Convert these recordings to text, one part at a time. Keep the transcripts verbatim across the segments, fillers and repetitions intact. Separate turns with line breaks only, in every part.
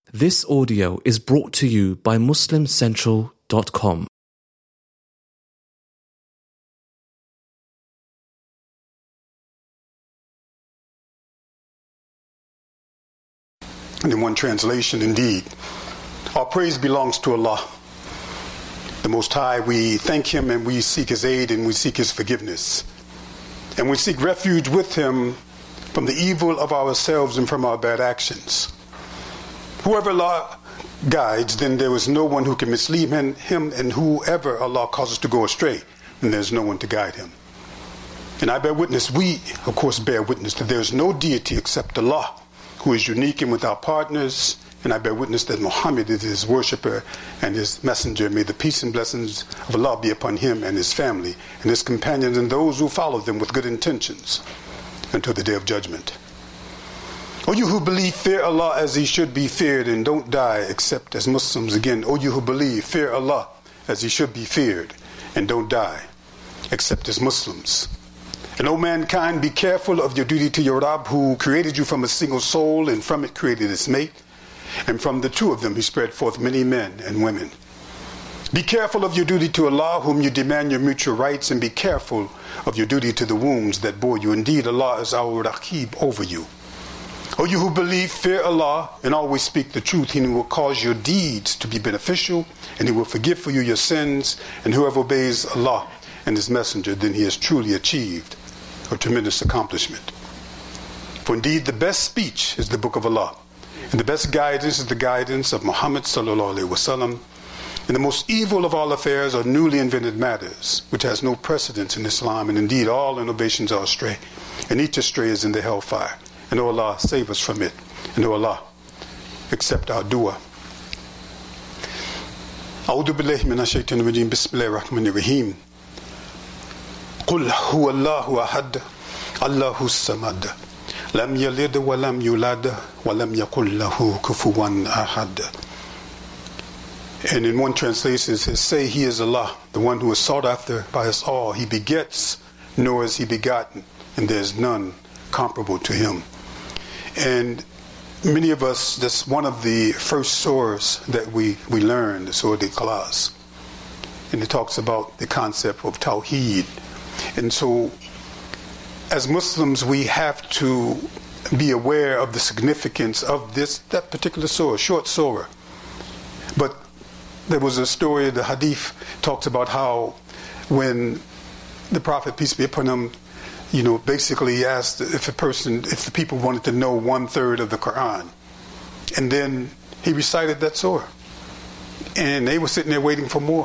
This audio is brought to you by Muslim Central dot com.
And in one translation, indeed, all praise belongs to Allah, the Most High. We thank Him and we seek His aid and we seek His forgiveness. And we seek refuge with Him from the evil of ourselves and from our bad actions. Whoever Allah guides, then there is no one who can mislead him, him, and whoever Allah causes to go astray, then there's no one to guide him. And I bear witness, we, of course, bear witness that there is no deity except Allah, who is unique and without partners. And I bear witness that Muhammad is His worshipper and His messenger. May the peace and blessings of Allah be upon him and his family and his companions and those who follow them with good intentions until the day of judgment. O you who believe, fear Allah as He should be feared, and don't die except as Muslims. Again, O you who believe, fear Allah as He should be feared, and don't die except as Muslims. And O mankind, be careful of your duty to your Rabb, who created you from a single soul, and from it created its mate, and from the two of them He spread forth many men and women. Be careful of your duty to Allah, whom you demand your mutual rights, and be careful of your duty to the wombs that bore you. Indeed, Allah is our Raqib over you. O you who believe, fear Allah and always speak the truth. He will cause your deeds to be beneficial, and He will forgive for you your sins. And whoever obeys Allah and His messenger, then he has truly achieved a tremendous accomplishment. For indeed the best speech is the book of Allah, and the best guidance is the guidance of Muhammad sallallahu alaihi wasallam. And the most evil of all affairs are newly invented matters, which has no precedence in Islam. And indeed all innovations are astray, and each astray is in the hellfire. And O Allah, save us from it. And O Allah, accept our dua. A'udhu billahi minash shaitanir rajim. Bismillahir rahmanir rahim. Qul huwa Allahu ahad, Allahu samad. Lam yalid wa lam yulad wa lam yakul lahu kufuwan ahad. And in one translation it says, say He is Allah, the one who is sought after by us all. He begets, nor is He begotten, and there is none comparable to Him. And many of us, that's one of the first surahs that we, we learned, the Surah Al-Ikhlas. And it talks about the concept of Tawheed. And so, as Muslims, we have to be aware of the significance of this, that particular surah, short surah. But there was a story, the hadith talks about how when the Prophet, peace be upon him, you know, basically asked if a person, if the people wanted to know one third of the Quran. And then he recited that surah. And they were sitting there waiting for more.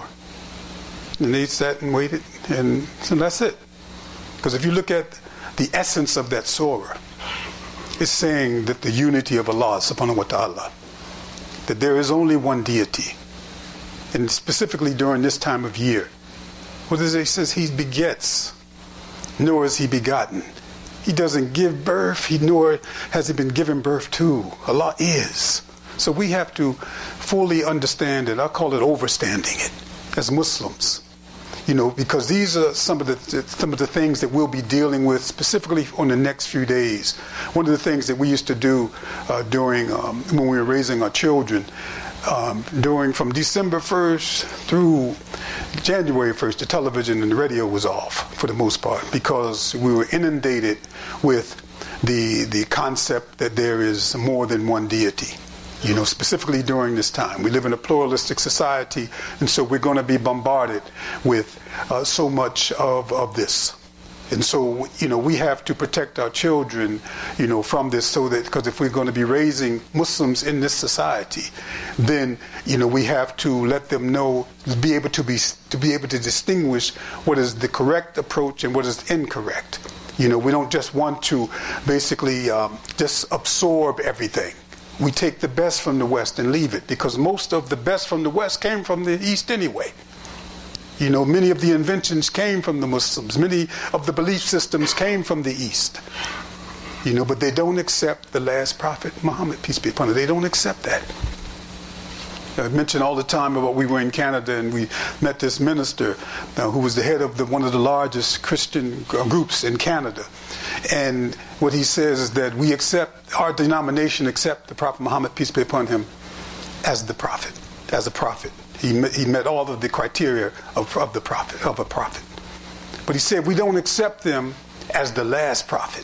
And they sat and waited, and so that's it. Because if you look at the essence of that surah, it's saying that the unity of Allah subhanahu wa ta'ala, that there is only one deity. And specifically during this time of year, what does it? It says He begets, nor is He begotten. He doesn't give birth, he nor has He been given birth to. Allah is. So we have to fully understand it. I call it overstanding it as Muslims. You know, because these are some of the some of the things that we'll be dealing with specifically on the next few days. One of the things that we used to do uh, during um, when we were raising our children, um, during from December first through January first, the television and the radio was off for the most part, because we were inundated with the the concept that there is more than one deity. You know, specifically during this time. We live in a pluralistic society, and so we're going to be bombarded with uh, so much of, of this. And so, you know, we have to protect our children, you know, from this, so that, because if we're going to be raising Muslims in this society, then, you know, we have to let them know, be able to be, to be able to distinguish what is the correct approach and what is incorrect. You know, we don't just want to basically um, just absorb everything. We take the best from the West and leave it, because most of the best from the West came from the East anyway. You know, many of the inventions came from the Muslims. Many of the belief systems came from the East. You know, but they don't accept the last prophet, Muhammad, peace be upon him. They don't accept that. I mention all the time about we were in Canada and we met this minister uh, who was the head of the, one of the largest Christian groups in Canada. And what he says is that we accept, our denomination accept the Prophet Muhammad, peace be upon him, as the prophet, as a prophet. He met, he met all of the criteria of, of the prophet, of a prophet. But he said we don't accept them as the last prophet.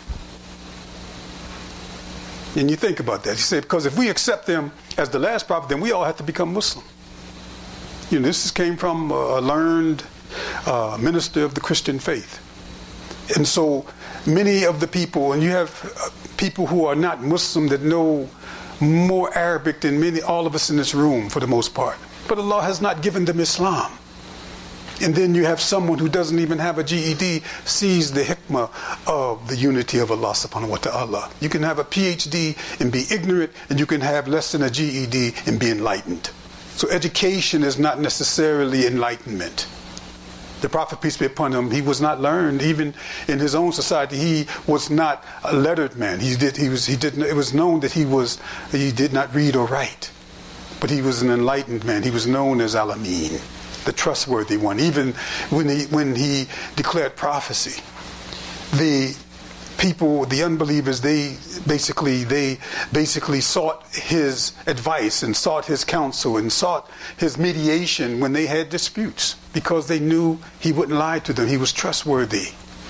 And you think about that. He said, because if we accept them as the last prophet, then we all have to become Muslim. You know, this came from a learned uh, minister of the Christian faith. And so many of the people, and you have uh, people who are not Muslim that know more Arabic than many, all of us in this room for the most part. But Allah has not given them Islam. And then you have someone who doesn't even have a G E D sees the hikmah of the unity of Allah subhanahu wa ta'ala. You can have a P H D and be ignorant, and you can have less than a G E D and be enlightened. So education is not necessarily enlightenment. The Prophet, peace be upon him, he was not learned. Even in his own society, he was not a lettered man. He did. He was. He didn't. It was known that he was. He did not read or write, but he was an enlightened man. He was known as Al-Amin, the trustworthy one. Even when he when he declared prophecy, the people, the unbelievers, they basically they basically sought his advice and sought his counsel and sought his mediation when they had disputes, because they knew he wouldn't lie to them. He was trustworthy.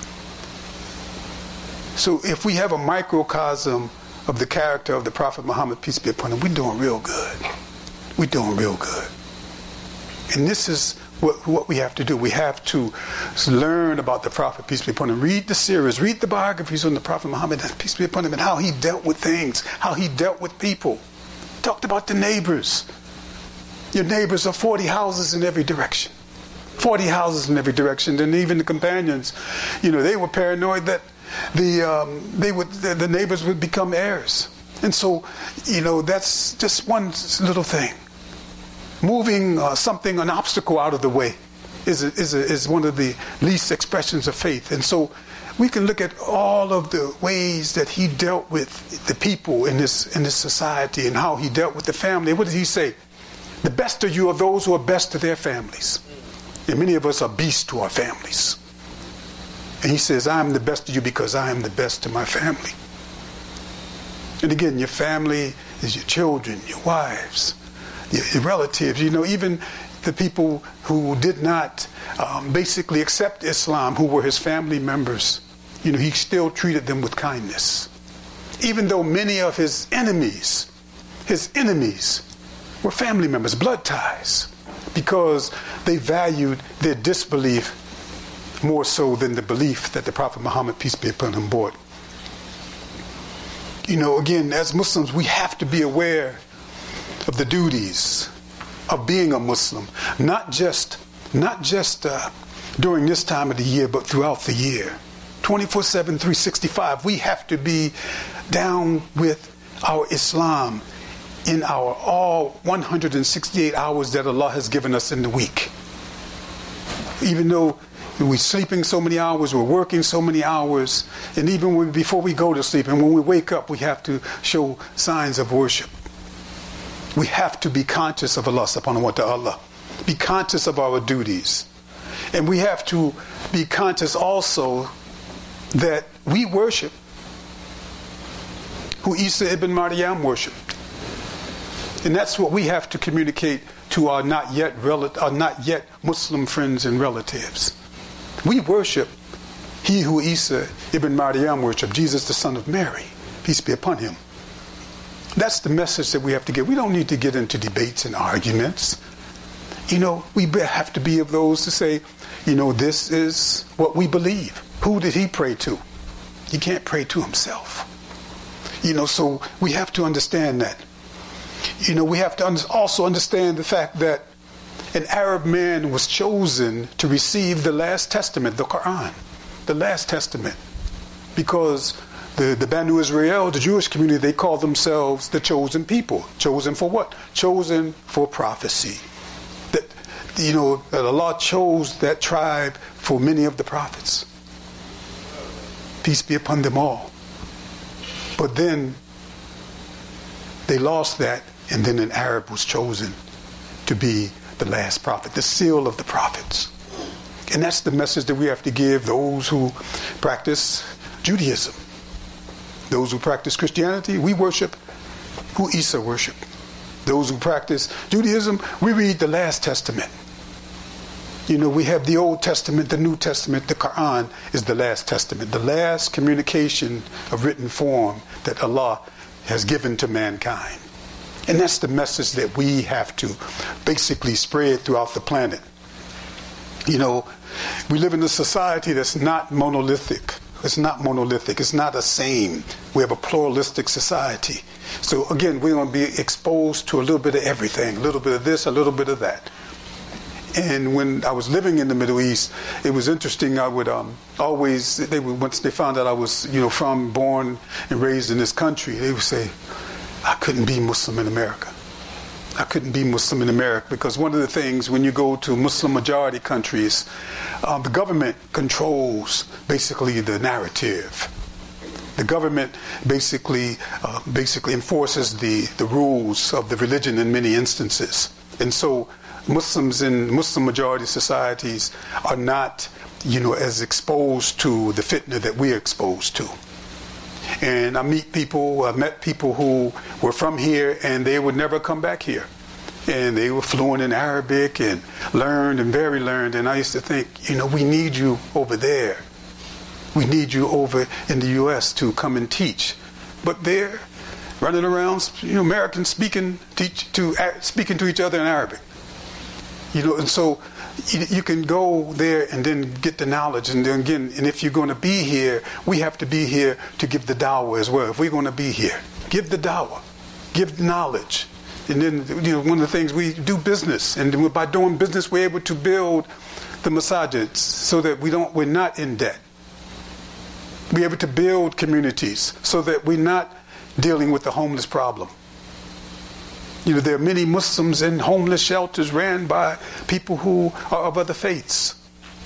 So if we have a microcosm of the character of the Prophet Muhammad, peace be upon him, we're doing real good. We're doing real good. And this is what, what we have to do. We have to learn about the Prophet, peace be upon him. Read the series, read the biographies on the Prophet Muhammad, peace be upon him, and how he dealt with things, how he dealt with people. Talked about the neighbors. Your neighbors are forty houses in every direction. forty houses in every direction. And even the companions, you know, they were paranoid that the um, they would the, the neighbors would become heirs. And so, you know, that's just one little thing. Moving uh, something, an obstacle out of the way is a, is a, is one of the least expressions of faith. And so we can look at all of the ways that he dealt with the people in this in this society, and how he dealt with the family. What did he say? The best of you are those who are best to their families. And many of us are beasts to our families. And he says, I am the best to you because I am the best to my family. And again, your family is your children, your wives, your, your relatives. You know, even the people who did not um, basically accept Islam, who were his family members, you know, he still treated them with kindness. Even though many of his enemies, his enemies, were family members, blood ties, because they valued their disbelief more so than the belief that the Prophet Muhammad, peace be upon him, brought. You know, again, as Muslims, we have to be aware of the duties of being a Muslim, not just not just uh, during this time of the year, but throughout the year. twenty-four seven, three sixty-five, we have to be down with our Islam in our all one hundred sixty-eight hours that Allah has given us in the week. Even though we're sleeping so many hours, we're working so many hours, and even when, before we go to sleep and when we wake up, we have to show signs of worship. We have to be conscious of Allah subhanahu wa ta'ala, be conscious of our duties. And we have to be conscious also that we worship who Isa ibn Maryam worshipped. And that's what we have to communicate to our not yet rel- our not yet Muslim friends and relatives. We worship he who Isa ibn Maryam worshipped, Jesus the son of Mary, peace be upon him. That's the message that we have to get. We don't need to get into debates and arguments. You know, we have to be of those to say, you know, this is what we believe. Who did he pray to? He can't pray to himself. You know, so we have to understand that. You know, we have to also understand the fact that an Arab man was chosen to receive the last testament, the Quran, the last testament, because the, the Banu Israel, the Jewish community, they call themselves the chosen people. Chosen for what? Chosen for prophecy. That, you know, that Allah chose that tribe for many of the prophets. Peace be upon them all. But then they lost that, and then an Arab was chosen to be the last prophet, the seal of the prophets. And that's the message that we have to give those who practice Judaism. Those who practice Christianity, we worship who Isa worshiped. Those who practice Judaism, we read the last testament. You know, we have the Old Testament, the New Testament, the Quran is the last testament, the last communication of written form that Allah has given to mankind. And that's the message that we have to basically spread throughout the planet. You know, we live in a society that's not monolithic. It's not monolithic. It's not the same. We have a pluralistic society. So again, we're going to be exposed to a little bit of everything, a little bit of this, a little bit of that. And when I was living in the Middle East, it was interesting. I would um, always, they would, once they found out I was, you know, from, born and raised in this country, they would say, I couldn't be Muslim in America. I couldn't be Muslim in America because one of the things when you go to Muslim majority countries, um, the government controls basically the narrative. The government basically uh, basically enforces the, the rules of the religion in many instances. And so Muslims in Muslim majority societies are not, you know, as exposed to the fitna that we're exposed to. And I meet people, I met people who were from here and they would never come back here. And they were fluent in Arabic and learned and very learned. And I used to think, you know, we need you over there. We need you over in the U S to come and teach. But they're running around, you know, Americans speaking, teach to, speaking to each other in Arabic. You know, and so you, you can go there and then get the knowledge. And then again, and if you're going to be here, we have to be here to give the dawah as well. If we're going to be here, give the dawah, give the knowledge. And then, you know, one of the things we do business, and by doing business, we're able to build the masajids so that we don't, we're not in debt. We're able to build communities so that we're not dealing with the homeless problem. You know, there are many Muslims in homeless shelters ran by people who are of other faiths.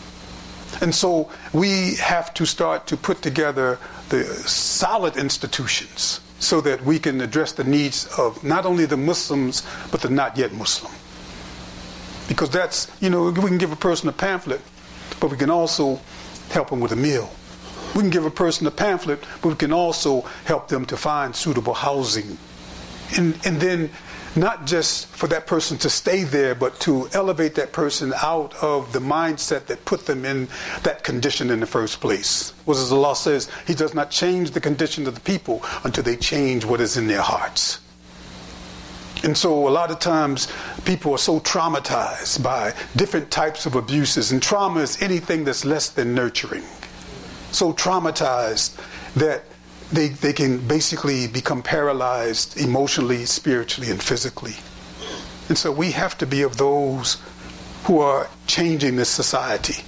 And so we have to start to put together the solid institutions so that we can address the needs of not only the Muslims, but the not yet Muslim. Because that's, you know, we can give a person a pamphlet, but we can also help them with a meal. We can give a person a pamphlet, but we can also help them to find suitable housing. And, and then not just for that person to stay there, but to elevate that person out of the mindset that put them in that condition in the first place. What as Allah says, He does not change the condition of the people until they change what is in their hearts. And so a lot of times people are so traumatized by different types of abuses, and trauma is anything that's less than nurturing. So traumatized that They, they can basically become paralyzed emotionally, spiritually, and physically. And so we have to be of those who are changing this society.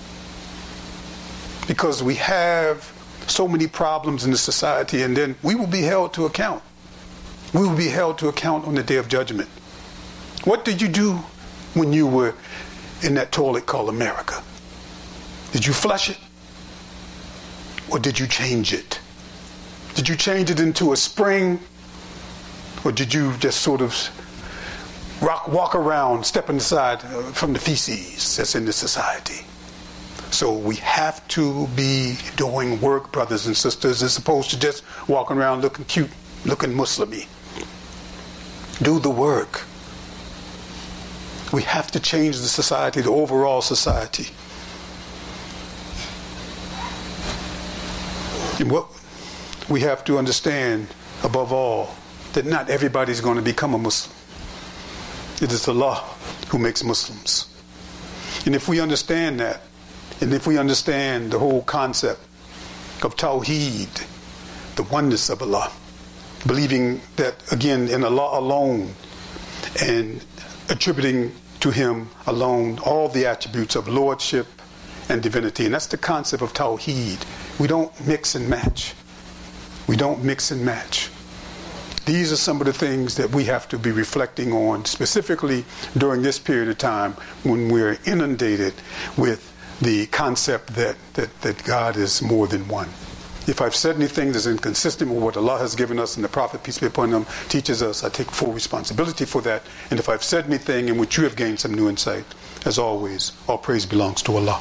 Because we have so many problems in the society, and then we will be held to account. We will be held to account on the day of judgment. What did you do when you were in that toilet called America? Did you flush it? Or did you change it? Did you change it into a spring? Or did you just sort of rock, walk around, stepping aside from the feces that's in the society? So we have to be doing work, brothers and sisters, as opposed to just walking around looking cute, looking Muslim-y. Do the work. We have to change the society, the overall society. And what we have to understand, above all, that not everybody's going to become a Muslim. It is Allah who makes Muslims. And if we understand that, and if we understand the whole concept of Tawheed, the oneness of Allah, believing that, again, in Allah alone, and attributing to Him alone all the attributes of lordship and divinity. And that's the concept of Tawheed. We don't mix and match. We don't mix and match. These are some of the things that we have to be reflecting on, specifically during this period of time when we're inundated with the concept that, that, that God is more than one. If I've said anything that's inconsistent with what Allah has given us and the Prophet, peace be upon him, teaches us, I take full responsibility for that. And if I've said anything in which you have gained some new insight, as always, all praise belongs to Allah.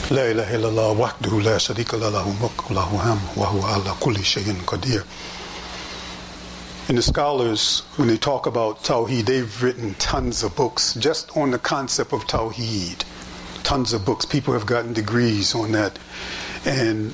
La ilaha illallah wahdahu la sharika lahu mulku lahu hamd wa huwa ala kulli shay'in qadir. And the scholars, when they talk about Tawheed, they've written tons of books just on the concept of Tawheed. Tons of books. People have gotten degrees on that. And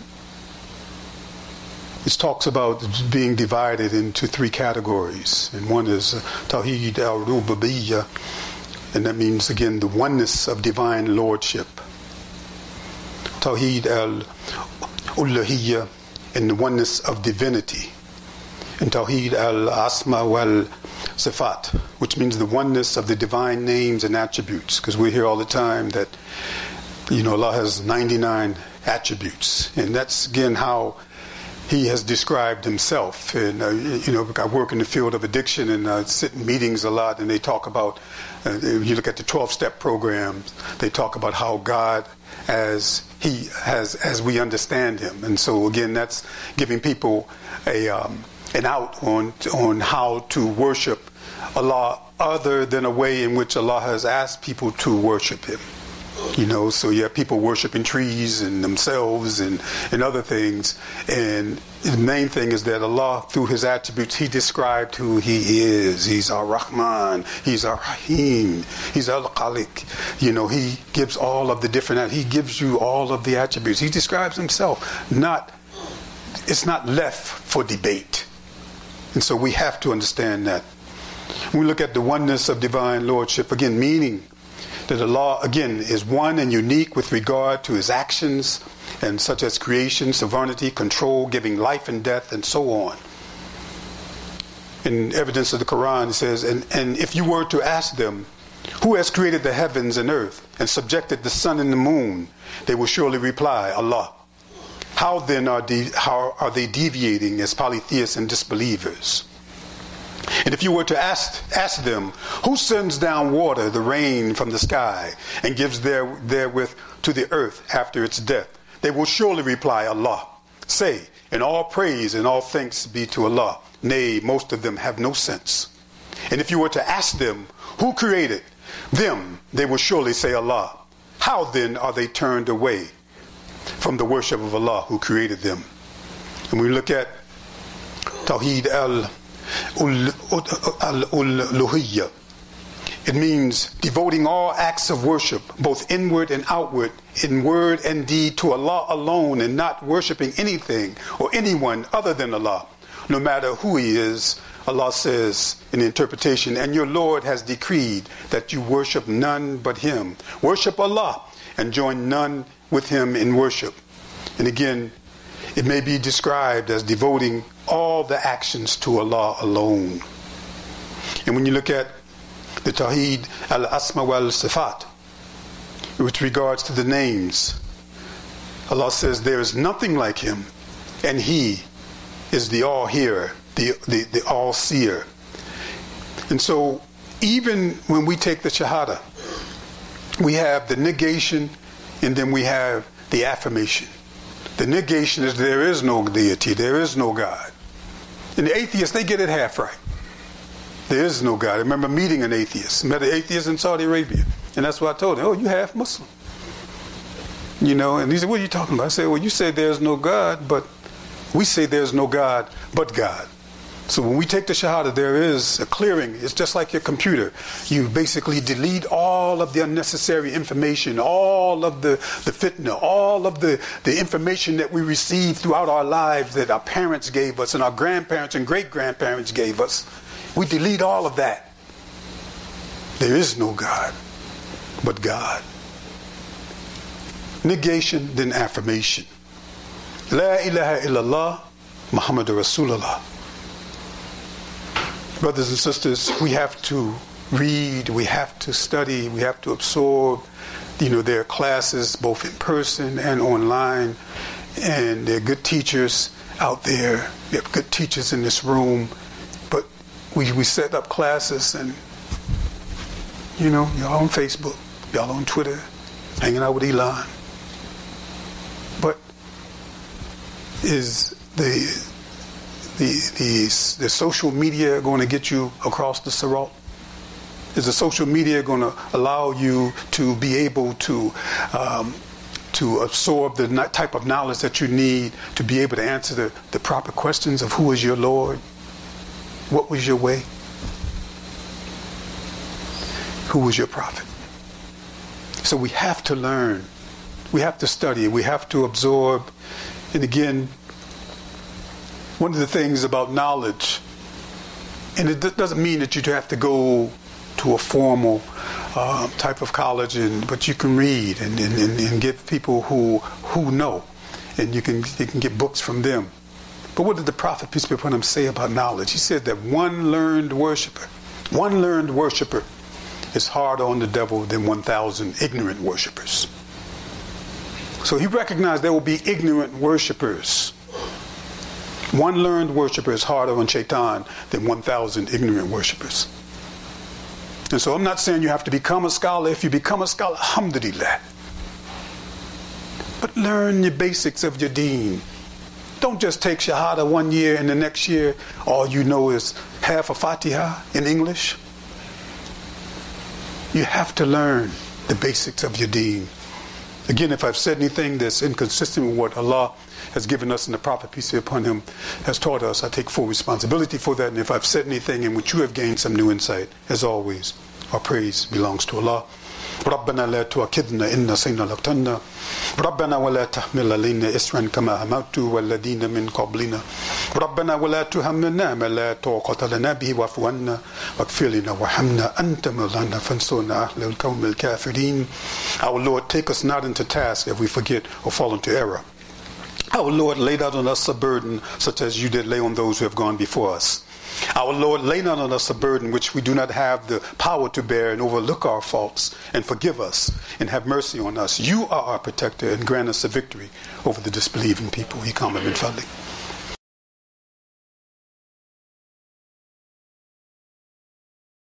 it talks about being divided into three categories. And one is Tawheed al-Rububiyyah, and that means, again, the oneness of divine lordship. Tawheed al-Uluhiyyah, and the oneness of divinity. And Tawheed al-Asma wal-Sifat, which means the oneness of the divine names and attributes. Because we hear all the time that, you know, Allah has ninety-nine attributes. And that's, again, how He has described Himself. And, uh, you know, I work in the field of addiction and uh, sit in meetings a lot, and they talk about, uh, you look at the twelve-step programs, they talk about how God as He has, as we understand Him. And so, again, that's giving people a... Um, and out on on how to worship Allah other than a way in which Allah has asked people to worship Him. You know, so you have people worshiping trees and themselves and, and other things. And the main thing is that Allah, through His attributes, He described who He is. He's Ar-Rahman, He's Ar-Rahim, He's Al-Khaliq. You know, He gives all of the different, He gives you all of the attributes. He describes Himself. Not, it's not left for debate. And so we have to understand that. When we look at the oneness of divine lordship, again, meaning that Allah, again, is one and unique with regard to His actions, and such as creation, sovereignty, control, giving life and death, and so on. In evidence of the Quran, it says, and, and if you were to ask them, who has created the heavens and earth, and subjected the sun and the moon, they will surely reply, Allah. How then are, de- how are they deviating as polytheists and disbelievers? And if you were to ask ask them, who sends down water, the rain from the sky, and gives there, therewith to the earth after its death, they will surely reply, Allah. Say, and all praise and all thanks be to Allah. Nay, most of them have no sense. And if you were to ask them, who created them, they will surely say, Allah. How then are they turned away from the worship of Allah who created them? And we look at Tawheed al-Uluhiyyah. It means devoting all acts of worship, both inward and outward, in word and deed, to Allah alone, and not worshiping anything or anyone other than Allah, no matter who He is. Allah says in the interpretation, and your Lord has decreed that you worship none but Him. Worship Allah and join none with Him in worship. And again, it may be described as devoting all the actions to Allah alone. And when you look at the Tawheed al-Asma wal-Sifat, with regards to the names, Allah says there is nothing like Him, and He is the all-hearer, the, the, the all-seer. And so even when we take the Shahada, we have the negation and then we have the affirmation. The negation is there is no deity, there is no God. And the atheists, they get it half right. There is no God. I remember meeting an atheist, met an atheist in Saudi Arabia. And that's what I told him, oh, you half Muslim. You know, and he said, what are you talking about? I said, well, you say there's no God, but we say there's no God but God. So when we take the Shahada, there is a clearing. It's just like your computer. You basically delete all of the unnecessary information, all of the, the fitna, all of the, the information that we received throughout our lives that our parents gave us and our grandparents and great-grandparents gave us. We delete all of that. There is no God but God. Negation, then affirmation. La ilaha illallah, Muhammadur Rasulullah. Brothers and sisters, we have to read, we have to study, we have to absorb. You know, there are classes both in person and online, and there are good teachers out there. We have good teachers in this room, but we, we set up classes and, you know, y'all on Facebook, y'all on Twitter, hanging out with Elon. But is the The, the, the social media going to get you across the Sirat? Is the social media going to allow you to be able to um, to absorb the type of knowledge that you need to be able to answer the, the proper questions of who is your Lord? What was your way? Who was your prophet? So we have to learn. We have to study. We have to absorb. And again, one of the things about knowledge, and it doesn't mean that you have to go to a formal uh, type of college, and but you can read and, and, and get people who who know, and you can you can get books from them. But what did the prophet, peace be upon him, say about knowledge? He said that one learned worshiper, one learned worshiper is harder on the devil than one thousand ignorant worshipers. So he recognized there will be ignorant worshipers. One learned worshiper is harder on Shaitan than one thousand ignorant worshipers. And so I'm not saying you have to become a scholar. If you become a scholar, alhamdulillah. But learn the basics of your deen. Don't just take Shahada one year and the next year all you know is half a Fatiha in English. You have to learn the basics of your deen. Again, if I've said anything that's inconsistent with what Allah has given us and the Prophet, peace be upon him, has taught us, I take full responsibility for that. And if I've said anything in which you have gained some new insight, as always, our praise belongs to Allah. ربنا لا تؤاخذنا إن نسينا أو أخطأنا ربنا ولا تحمل علينا إصرا كما حملت والذين من قبلنا ربنا ولا تحملنا ما لا طاقة لنا به واعف عنا واغفر لنا وارحمنا أنت مولانا فانصرنا على القوم الكافرين. Our Lord, take us not into task if we forget or fall into error. Our Lord, laid out on us a burden such as you did lay on those who have gone before us. Our Lord, lay not on us a burden which we do not have the power to bear, and overlook our faults and forgive us and have mercy on us. You are our protector and grant us a victory over the disbelieving people. He come min fadlik.